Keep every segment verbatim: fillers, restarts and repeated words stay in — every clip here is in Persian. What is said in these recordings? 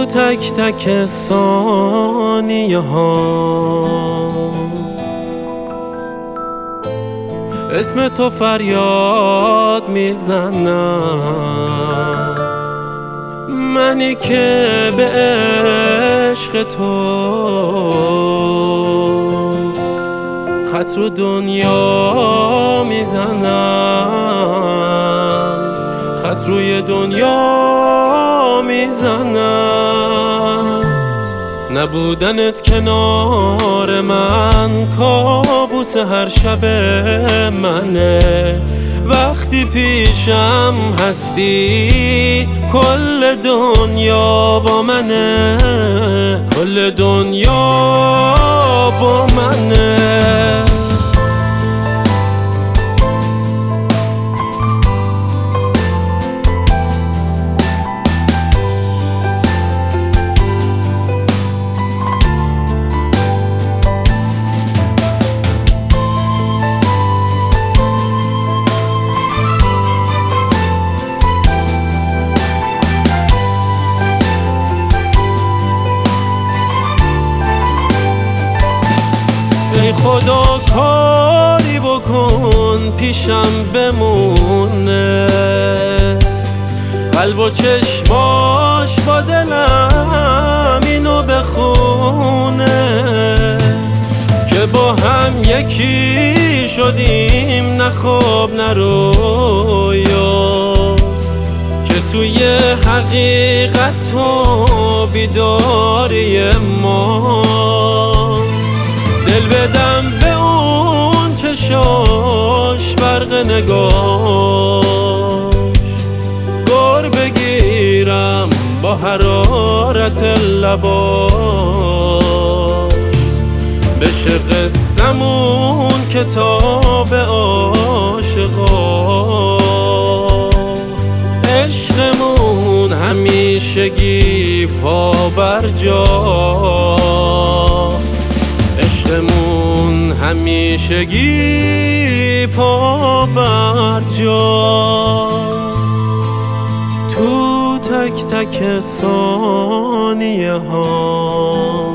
تک تک ثانیه ها اسم تو فریاد میزنم، منی که به عشق تو خط رو دنیا میزنم، خط روی دنیا میزنم. نبودنت کنار من کابوس هر شب منه، وقتی پیشم هستی کل دنیا با منه، کل دنیا با منه. ای خدا کاری بکن پیشم بمونه، قلب و چشماش با دلم اینو بخونه که با هم یکی شدیم، نه خواب نه رویاست که توی حقیقت و بیداری ماست. دل بدم به اون چشاش برق نگاش، گر بگیرم با حرارت لباش، بشه قصمون کتاب عاشقا، عشقمون همیشگی پا بر جا، عشقمون همیشگی پا بر جا. تو تک تک ثانیه ها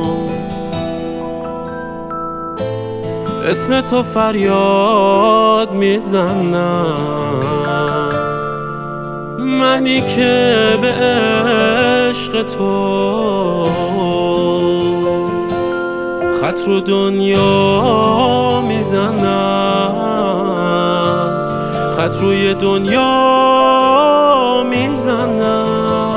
اسم تو فریاد میزنم، منی که به عشق تو خط رو دنیا میزنم، خط روی دنیا میزنم.